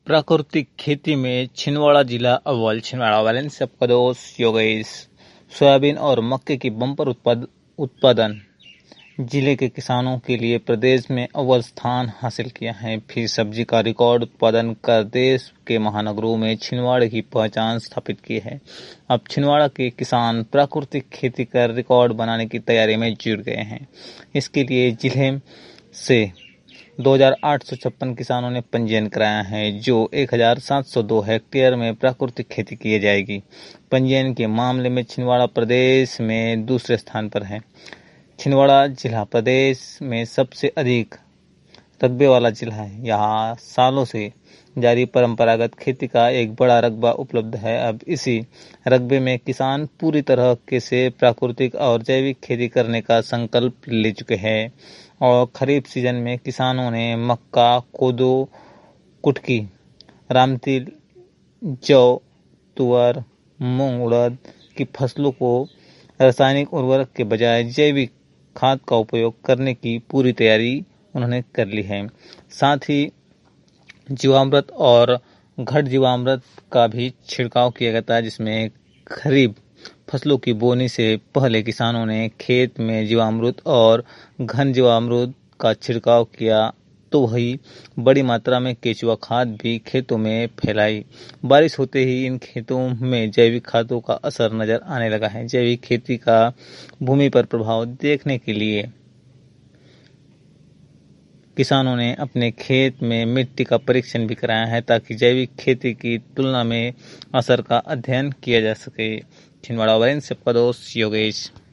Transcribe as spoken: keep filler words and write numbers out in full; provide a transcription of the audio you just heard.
प्राकृतिक खेती में छिंदवाड़ा जिला अव्वल। छिंदवाड़ा वाले से आपका दोस्त योगेश। सोयाबीन और मक्के की बम्पर उत्पाद उत्पादन जिले के किसानों के लिए प्रदेश में अव्वल स्थान हासिल किया है। फिर सब्जी का रिकॉर्ड उत्पादन कर देश के महानगरों में छिंदवाड़ा की पहचान स्थापित की है। अब छिंदवाड़ा के किसान प्राकृतिक खेती कर रिकॉर्ड बनाने की तैयारी में जुट गए हैं। इसके लिए जिले से दो हज़ार आठ सौ छप्पन किसानों ने पंजीयन कराया है, जो एक हज़ार सात सौ दो हेक्टेयर में प्राकृतिक खेती की जाएगी। पंजीयन के मामले में छिंदवाड़ा प्रदेश में दूसरे स्थान पर है। छिंदवाड़ा जिला प्रदेश में सबसे अधिक रकबे वाला जिला है। यहाँ सालों से जारी परंपरागत खेती का एक बड़ा रकबा उपलब्ध है। अब इसी रकबे में किसान पूरी तरह के से प्राकृतिक और जैविक खेती करने का संकल्प ले चुके हैं और खरीफ सीजन में किसानों ने मक्का, कोदो, कुटकी, रामतिल, जौ, तुअर, मूंग, उड़द की फसलों को रासायनिक उर्वरक के बजाय जैविक खाद का उपयोग करने की पूरी तैयारी उन्होंने कर ली है। साथ ही जीवामृत और घट जीवामृत का भी छिड़काव किया जाता है, जिसमें खरीफ फसलों की बोनी से पहले किसानों ने खेत में जीवामृत और घन जीवामृत का छिड़काव किया, तो वही बड़ी मात्रा में केचुआ खाद भी खेतों में फैलाई। बारिश होते ही इन खेतों में जैविक खादों का असर नजर आने लगा है। जैविक खेती का भूमि पर प्रभाव देखने के लिए किसानों ने अपने खेत में मिट्टी का परीक्षण भी कराया है, ताकि जैविक खेती की तुलना में असर का अध्ययन किया जा सके। छिंदवाड़ा वाले से आपका दोस्त योगेश।